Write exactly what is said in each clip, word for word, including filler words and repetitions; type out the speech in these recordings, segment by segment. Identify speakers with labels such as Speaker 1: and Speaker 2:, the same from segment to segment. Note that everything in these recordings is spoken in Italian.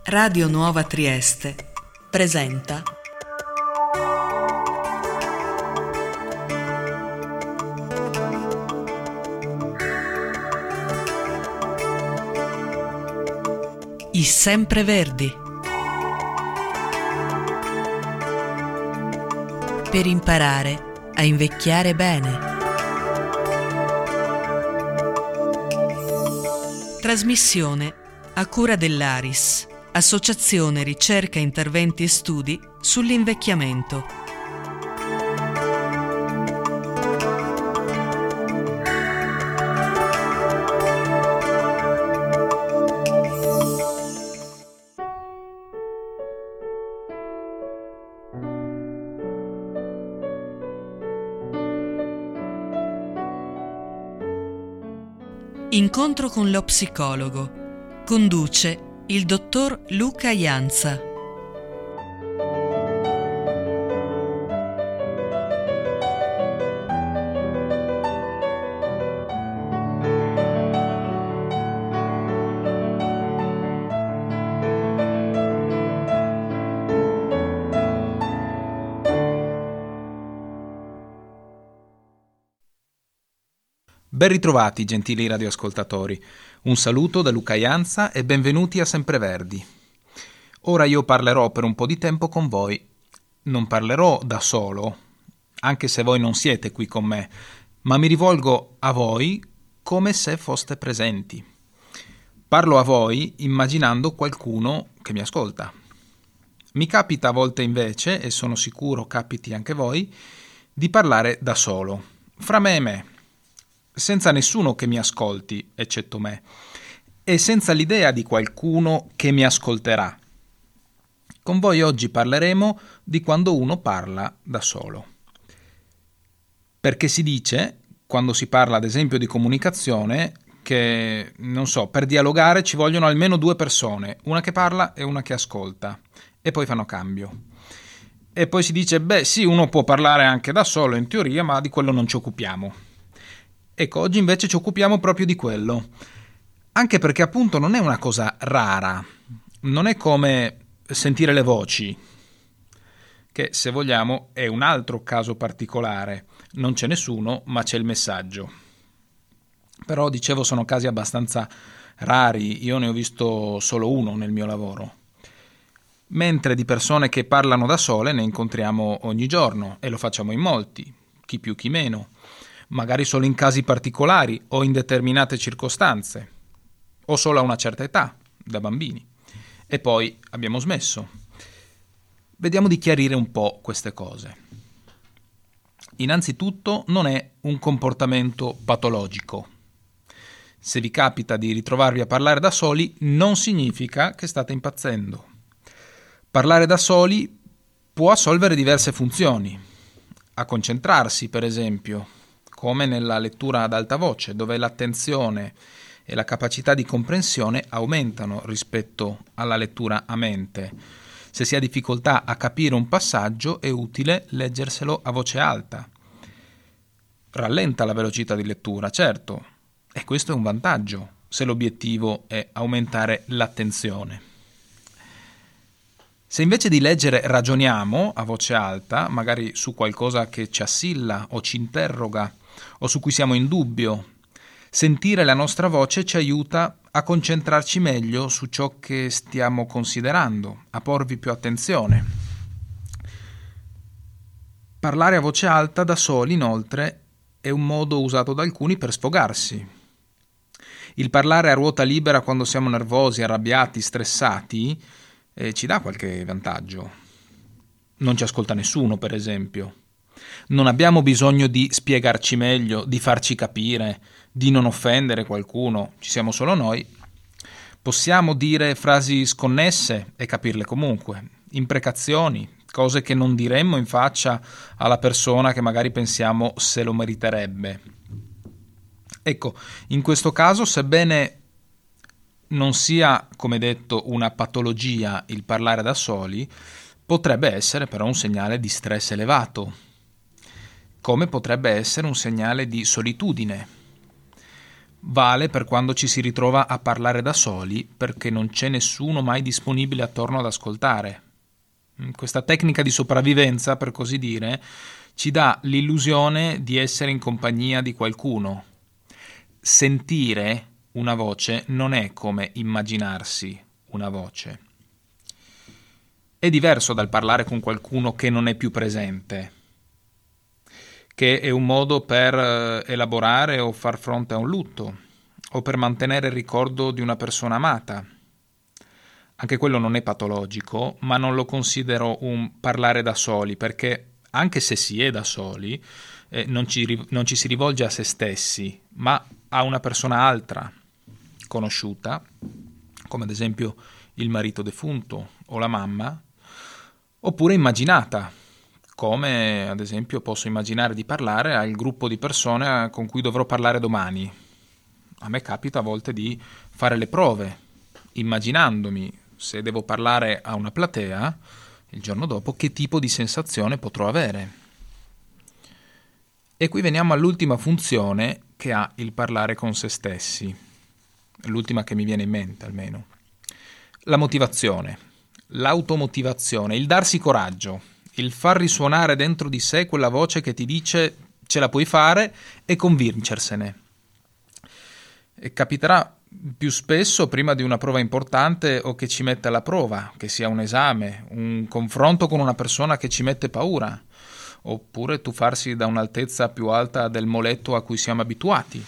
Speaker 1: Radio Nuova Trieste presenta I Sempreverdi. Per imparare a invecchiare bene. Trasmissione a cura dell'Aris, Associazione Ricerca, Interventi e Studi sull'Invecchiamento. Incontro con lo psicologo. Conduce il dottor Luca Ianza.
Speaker 2: Ben ritrovati, gentili radioascoltatori. Un saluto da Luca Ianza e benvenuti a Sempreverdi. Ora io parlerò per un po' di tempo con voi. Non parlerò da solo, anche se voi non siete qui con me, ma mi rivolgo a voi come se foste presenti. Parlo a voi immaginando qualcuno che mi ascolta. Mi capita a volte invece, e sono sicuro capiti anche voi, di parlare da solo, fra me e me, senza nessuno che mi ascolti, eccetto me, e senza l'idea di qualcuno che mi ascolterà. Con voi oggi parleremo di quando uno parla da solo. Perché si dice, quando si parla ad esempio di comunicazione, che, non so, per dialogare ci vogliono almeno due persone, una che parla e una che ascolta, e poi fanno cambio. E poi si dice, beh sì, uno può parlare anche da solo in teoria, ma di quello non ci occupiamo. Ecco, oggi invece ci occupiamo proprio di quello, anche perché appunto non è una cosa rara, non è come sentire le voci, che se vogliamo è un altro caso particolare, non c'è nessuno ma c'è il messaggio. Però dicevo sono casi abbastanza rari, io ne ho visto solo uno nel mio lavoro, mentre di persone che parlano da sole ne incontriamo ogni giorno e lo facciamo in molti, chi più chi meno. Magari solo in casi particolari o in determinate circostanze, o solo a una certa età, da bambini. E poi abbiamo smesso. Vediamo di chiarire un po' queste cose. Innanzitutto non è un comportamento patologico. Se vi capita di ritrovarvi a parlare da soli, non significa che state impazzendo. Parlare da soli può assolvere diverse funzioni. A concentrarsi, per esempio, come nella lettura ad alta voce, dove l'attenzione e la capacità di comprensione aumentano rispetto alla lettura a mente. Se si ha difficoltà a capire un passaggio, è utile leggerselo a voce alta. Rallenta la velocità di lettura, certo, e questo è un vantaggio, se l'obiettivo è aumentare l'attenzione. Se invece di leggere ragioniamo a voce alta, magari su qualcosa che ci assilla o ci interroga, o su cui siamo in dubbio, sentire la nostra voce ci aiuta a concentrarci meglio su ciò che stiamo considerando, a porvi più attenzione. Parlare a voce alta da soli, inoltre, è un modo usato da alcuni per sfogarsi. Il parlare a ruota libera quando siamo nervosi, arrabbiati, stressati, eh, ci dà qualche vantaggio. Non ci ascolta nessuno, per esempio. Non abbiamo bisogno di spiegarci meglio, di farci capire, di non offendere qualcuno, ci siamo solo noi. Possiamo dire frasi sconnesse e capirle comunque, imprecazioni, cose che non diremmo in faccia alla persona che magari pensiamo se lo meriterebbe. Ecco, in questo caso, sebbene non sia, come detto, una patologia il parlare da soli, potrebbe essere però un segnale di stress elevato, come potrebbe essere un segnale di solitudine. vale per quando ci si ritrova a parlare da soli perché non c'è nessuno mai disponibile attorno ad ascoltare. Questa tecnica di sopravvivenza, per così dire, ci dà l'illusione di essere in compagnia di qualcuno. Sentire una voce non è come immaginarsi una voce. È diverso dal parlare con qualcuno che non è più presente, che è un modo per elaborare o far fronte a un lutto, o per mantenere il ricordo di una persona amata. Anche quello non è patologico, ma non lo considero un parlare da soli, perché anche se si è da soli, eh, non, ci, non ci si rivolge a se stessi, ma a una persona altra, conosciuta, come ad esempio il marito defunto o la mamma, oppure immaginata, come ad esempio posso immaginare di parlare al gruppo di persone con cui dovrò parlare domani. A me capita a volte di fare le prove, immaginandomi se devo parlare a una platea il giorno dopo che tipo di sensazione potrò avere. E qui veniamo all'ultima funzione che ha il parlare con se stessi, l'ultima che mi viene in mente almeno. La motivazione, l'automotivazione, il darsi coraggio, il far risuonare dentro di sé quella voce che ti dice ce la puoi fare e convincersene. E capiterà più spesso prima di una prova importante o che ci mette alla prova, che sia un esame, un confronto con una persona che ci mette paura, oppure tuffarsi da un'altezza più alta del moletto a cui siamo abituati.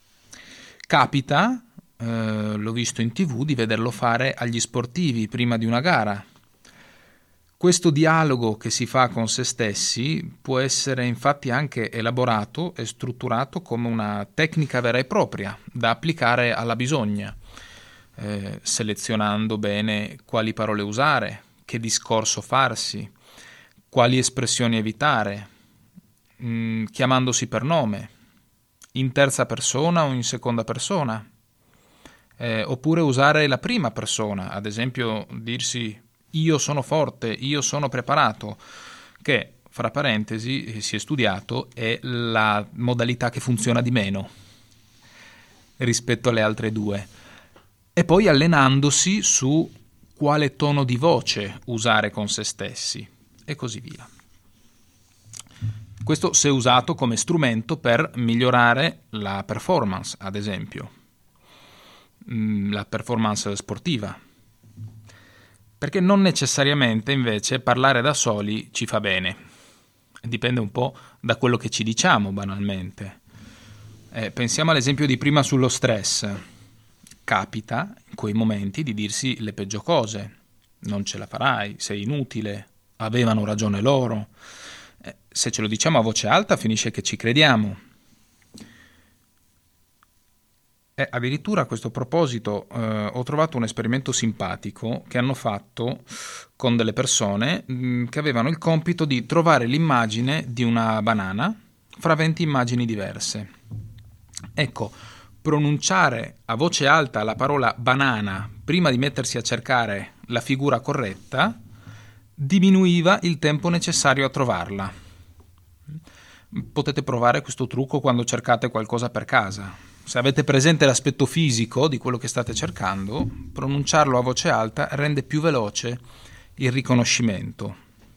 Speaker 2: Capita, eh, l'ho visto in tivù, di vederlo fare agli sportivi prima di una gara. Questo dialogo che si fa con se stessi può essere infatti anche elaborato e strutturato come una tecnica vera e propria da applicare alla bisogna, eh, selezionando bene quali parole usare, che discorso farsi, quali espressioni evitare, mh, chiamandosi per nome, in terza persona o in seconda persona, eh, oppure usare la prima persona, ad esempio dirsi io sono forte, io sono preparato, che, fra parentesi, si è studiato, è la modalità che funziona di meno rispetto alle altre due. E poi allenandosi su quale tono di voce usare con se stessi, e così via. Questo se usato come strumento per migliorare la performance, ad esempio, la performance sportiva. Perché non necessariamente invece parlare da soli ci fa bene. Dipende un po' da quello che ci diciamo banalmente. Eh, pensiamo all'esempio di prima sullo stress. Capita in quei momenti di dirsi le peggio cose. Non ce la farai, sei inutile, avevano ragione loro. Eh, se ce lo diciamo a voce alta finisce che ci crediamo. E addirittura a questo proposito eh, ho trovato un esperimento simpatico che hanno fatto con delle persone mh, che avevano il compito di trovare l'immagine di una banana fra venti immagini diverse. Ecco, pronunciare a voce alta la parola banana prima di mettersi a cercare la figura corretta diminuiva il tempo necessario a trovarla. Potete provare questo trucco quando cercate qualcosa per casa. Se avete presente l'aspetto fisico di quello che state cercando, pronunciarlo a voce alta rende più veloce il riconoscimento.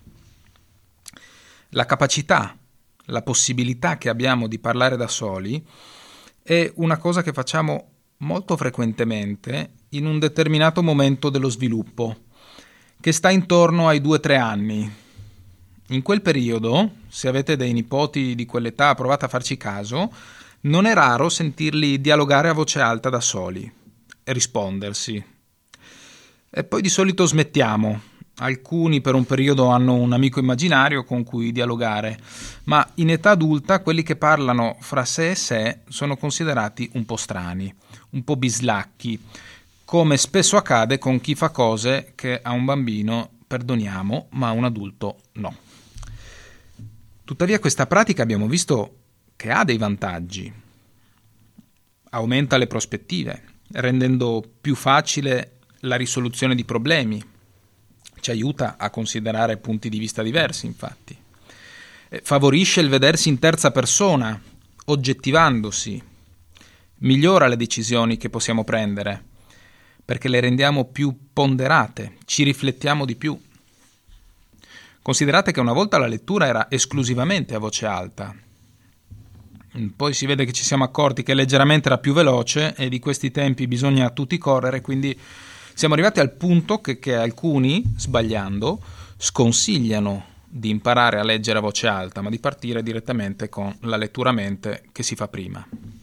Speaker 2: La capacità, la possibilità che abbiamo di parlare da soli è una cosa che facciamo molto frequentemente in un determinato momento dello sviluppo, che sta intorno ai due tre anni. In quel periodo, se avete dei nipoti di quell'età, provate a farci caso, non è raro sentirli dialogare a voce alta da soli e rispondersi. E poi di solito smettiamo. Alcuni per un periodo hanno un amico immaginario con cui dialogare, ma in età adulta quelli che parlano fra sé e sé sono considerati un po' strani, un po' bislacchi, come spesso accade con chi fa cose che a un bambino perdoniamo, ma a un adulto no. Tuttavia questa pratica abbiamo visto che ha dei vantaggi. Aumenta le prospettive, rendendo più facile la risoluzione di problemi. Ci aiuta a considerare punti di vista diversi, infatti. Favorisce il vedersi in terza persona, oggettivandosi. migliora le decisioni che possiamo prendere, perché le rendiamo più ponderate, ci riflettiamo di più. Considerate che una volta la lettura era esclusivamente a voce alta. Poi si vede che ci siamo accorti che leggermente era più veloce e di questi tempi bisogna a tutti correre, quindi siamo arrivati al punto che, che alcuni, sbagliando, sconsigliano di imparare a leggere a voce alta, ma di partire direttamente con la lettura a mente che si fa prima.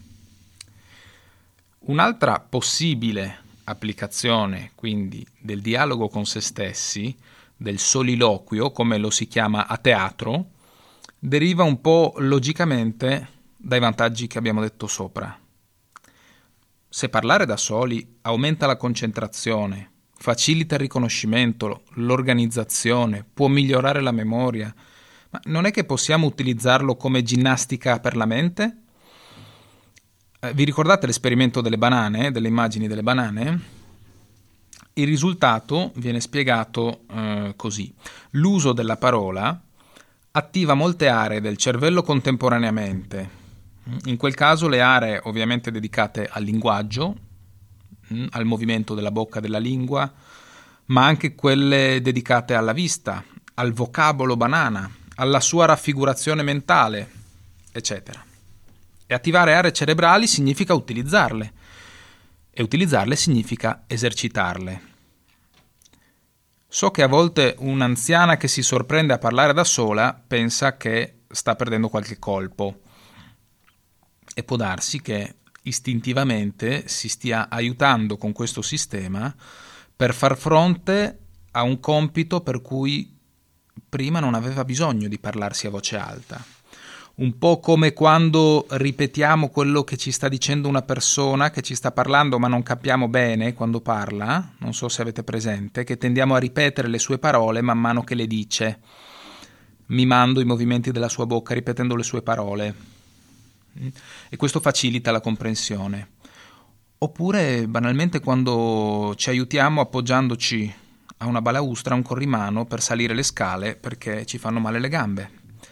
Speaker 2: Un'altra possibile applicazione, quindi, del dialogo con se stessi, del soliloquio, come lo si chiama a teatro, deriva un po' logicamente dai vantaggi che abbiamo detto sopra. Se parlare da soli aumenta la concentrazione, facilita il riconoscimento, l'organizzazione, può migliorare la memoria, ma non è che possiamo utilizzarlo come ginnastica per la mente? Eh, vi ricordate l'esperimento delle banane, delle immagini delle banane? Il risultato viene spiegato eh, così. L'uso della parola attiva molte aree del cervello contemporaneamente. In quel caso le aree ovviamente dedicate al linguaggio, al movimento della bocca e della lingua, ma anche quelle dedicate alla vista, al vocabolo banana, alla sua raffigurazione mentale, eccetera. E attivare aree cerebrali significa utilizzarle, e utilizzarle significa esercitarle. So che a volte un'anziana che si sorprende a parlare da sola pensa che sta perdendo qualche colpo, e può darsi che istintivamente si stia aiutando con questo sistema per far fronte a un compito per cui prima non aveva bisogno di parlarsi a voce alta. Un po' come quando ripetiamo quello che ci sta dicendo una persona che ci sta parlando ma non capiamo bene quando parla, non so se avete presente, che tendiamo a ripetere le sue parole man mano che le dice, mimando i movimenti della sua bocca, ripetendo le sue parole. E questo facilita la comprensione. Oppure banalmente quando ci aiutiamo appoggiandoci a una balaustra, a un corrimano per salire le scale perché ci fanno male le gambe.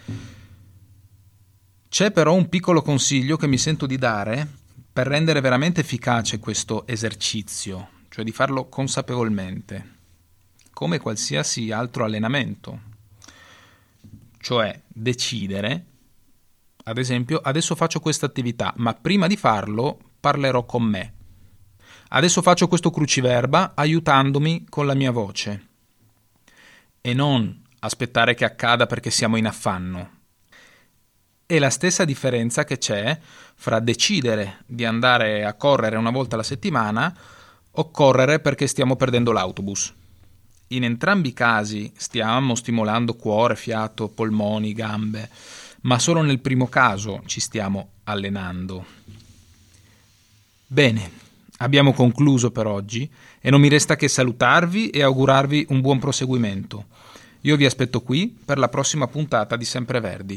Speaker 2: C'è però un piccolo consiglio che mi sento di dare per rendere veramente efficace questo esercizio, cioè di farlo consapevolmente, come qualsiasi altro allenamento. Cioè decidere, ad esempio, adesso faccio questa attività, ma prima di farlo parlerò con me. Adesso faccio questo cruciverba aiutandomi con la mia voce. E non aspettare che accada perché siamo in affanno. È la stessa differenza che c'è fra decidere di andare a correre una volta alla settimana o correre perché stiamo perdendo l'autobus. In entrambi i casi stiamo stimolando cuore, fiato, polmoni, gambe, ma solo nel primo caso ci stiamo allenando. Bene, abbiamo concluso per oggi e non mi resta che salutarvi e augurarvi un buon proseguimento. Io vi aspetto qui per la prossima puntata di Sempreverdi.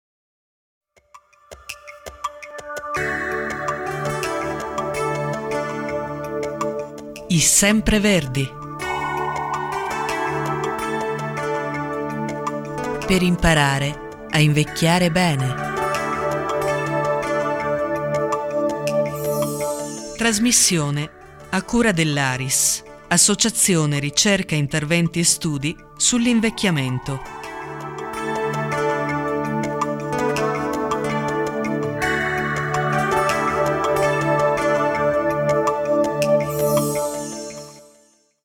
Speaker 1: I Sempreverdi. Per imparare a invecchiare bene. Trasmissione a cura dell'A R I S, Associazione Ricerca, Interventi e Studi sull'Invecchiamento.